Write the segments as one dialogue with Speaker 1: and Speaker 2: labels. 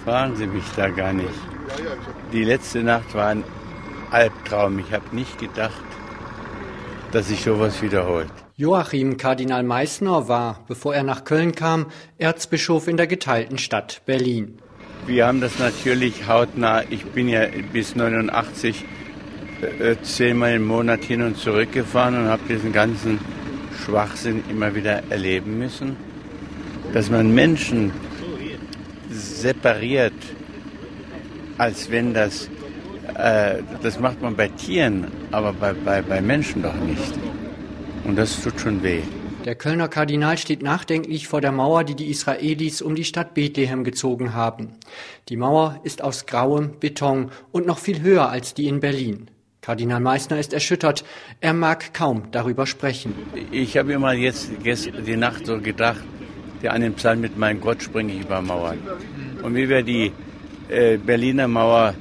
Speaker 1: Fragen Sie mich da gar nicht. Die letzte Nacht war ein Albtraum. Ich habe nicht gedacht, dass sich sowas wiederholt.
Speaker 2: Joachim Kardinal Meissner war, bevor er nach Köln kam, Erzbischof in der geteilten Stadt Berlin.
Speaker 1: Wir haben das natürlich hautnah. Ich bin ja bis 89 10-mal im Monat hin und zurück gefahren und habe diesen ganzen Schwachsinn immer wieder erleben müssen. Dass man Menschen separiert, als wenn das macht man bei Tieren, aber bei Menschen doch nicht. Und das tut schon weh.
Speaker 2: Der Kölner Kardinal steht nachdenklich vor der Mauer, die die Israelis um die Stadt Bethlehem gezogen haben. Die Mauer ist aus grauem Beton und noch viel höher als die in Berlin. Kardinal Meissner ist erschüttert. Er mag kaum darüber sprechen.
Speaker 1: Ich habe immer jetzt die Nacht so gedacht, der einen Psalm mit "Mein Gott springe ich über Mauern". Und wie wir die Berliner Mauer,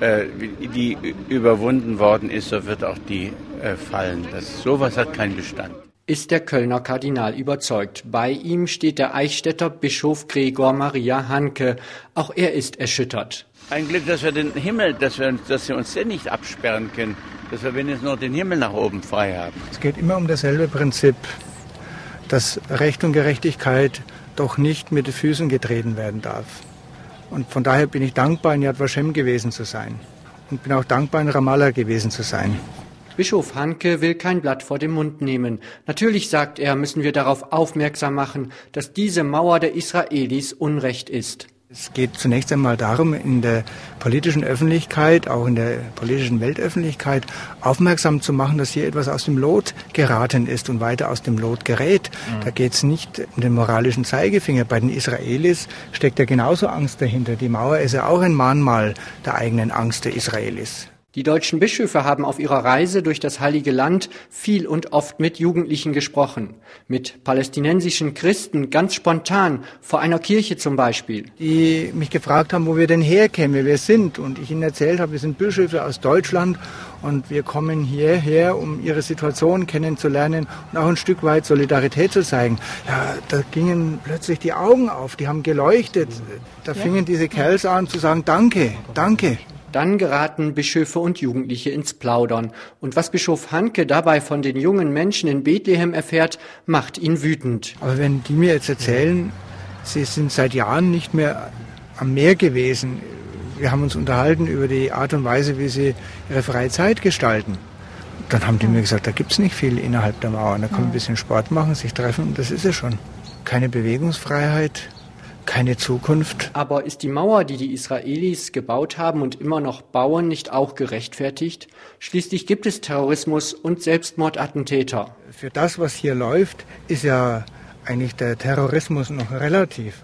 Speaker 1: die überwunden worden ist, so wird auch die fallen. Sowas hat keinen Bestand.
Speaker 2: Ist der Kölner Kardinal überzeugt. Bei ihm steht der Eichstätter Bischof Gregor Maria Hanke. Auch er ist erschüttert.
Speaker 1: Ein Glück, dass wir den Himmel, dass wir uns den nicht absperren können, dass wir wenigstens noch den Himmel nach oben frei haben.
Speaker 3: Es geht immer um dasselbe Prinzip, dass Recht und Gerechtigkeit doch nicht mit den Füßen getreten werden darf. Und von daher bin ich dankbar, in Yad Vashem gewesen zu sein. Und bin auch dankbar, in Ramallah gewesen zu sein.
Speaker 2: Bischof Hanke will kein Blatt vor den Mund nehmen. Natürlich, sagt er, müssen wir darauf aufmerksam machen, dass diese Mauer der Israelis Unrecht ist.
Speaker 3: Es geht zunächst einmal darum, in der politischen Öffentlichkeit, auch in der politischen Weltöffentlichkeit, aufmerksam zu machen, dass hier etwas aus dem Lot geraten ist und weiter aus dem Lot gerät. Da geht es nicht um den moralischen Zeigefinger. Bei den Israelis steckt ja genauso Angst dahinter. Die Mauer ist ja auch ein Mahnmal der eigenen Angst der Israelis.
Speaker 2: Die deutschen Bischöfe haben auf ihrer Reise durch das Heilige Land viel und oft mit Jugendlichen gesprochen. Mit palästinensischen Christen, ganz spontan, vor einer Kirche zum Beispiel.
Speaker 3: Die mich gefragt haben, wo wir denn herkämen, wer wir sind. Und ich ihnen erzählt habe, wir sind Bischöfe aus Deutschland und wir kommen hierher, um ihre Situation kennenzulernen und auch ein Stück weit Solidarität zu zeigen. Ja, da gingen plötzlich die Augen auf, die haben geleuchtet. Da fingen diese Kerls an zu sagen, danke, danke.
Speaker 2: Dann geraten Bischöfe und Jugendliche ins Plaudern. Und was Bischof Hanke dabei von den jungen Menschen in Bethlehem erfährt, macht ihn wütend.
Speaker 3: Aber wenn die mir jetzt erzählen, sie sind seit Jahren nicht mehr am Meer gewesen. Wir haben uns unterhalten über die Art und Weise, wie sie ihre freie Zeit gestalten. Dann haben die mir gesagt, da gibt's nicht viel innerhalb der Mauer. Da kann man ein bisschen Sport machen, sich treffen und das ist es schon. Keine Bewegungsfreiheit. Keine Zukunft.
Speaker 2: Aber ist die Mauer, die die Israelis gebaut haben und immer noch bauen, nicht auch gerechtfertigt? Schließlich gibt es Terrorismus und Selbstmordattentäter.
Speaker 3: Für das, was hier läuft, ist ja eigentlich der Terrorismus noch relativ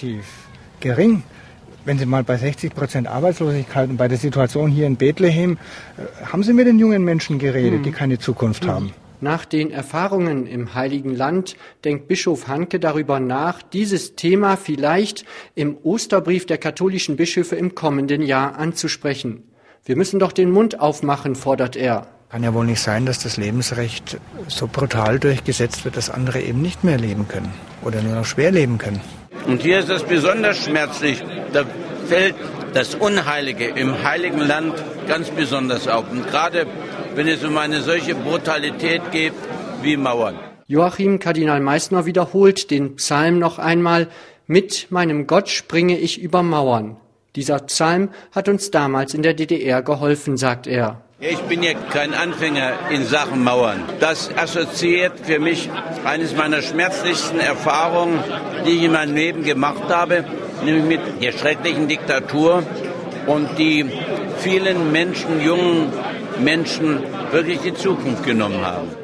Speaker 3: gering. Wenn Sie mal bei 60% Arbeitslosigkeit und bei der Situation hier in Bethlehem, haben Sie mit den jungen Menschen geredet, die keine Zukunft haben?
Speaker 2: Nach den Erfahrungen im Heiligen Land denkt Bischof Hanke darüber nach, dieses Thema vielleicht im Osterbrief der katholischen Bischöfe im kommenden Jahr anzusprechen. Wir müssen doch den Mund aufmachen, fordert er.
Speaker 3: Kann ja wohl nicht sein, dass das Lebensrecht so brutal durchgesetzt wird, dass andere eben nicht mehr leben können oder nur noch schwer leben können.
Speaker 1: Und hier ist es besonders schmerzlich. Da fällt das Unheilige im Heiligen Land ganz besonders auf. Und gerade wenn es um eine solche Brutalität geht wie Mauern.
Speaker 2: Joachim Kardinal Meissner wiederholt den Psalm noch einmal: Mit meinem Gott springe ich über Mauern. Dieser Psalm hat uns damals in der DDR geholfen, sagt er.
Speaker 1: Ich bin ja kein Anfänger in Sachen Mauern. Das assoziiert für mich eines meiner schmerzlichsten Erfahrungen, die ich in meinem Leben gemacht habe, nämlich mit der schrecklichen Diktatur und die vielen Menschen, jungen Menschen wirklich die Zukunft genommen haben.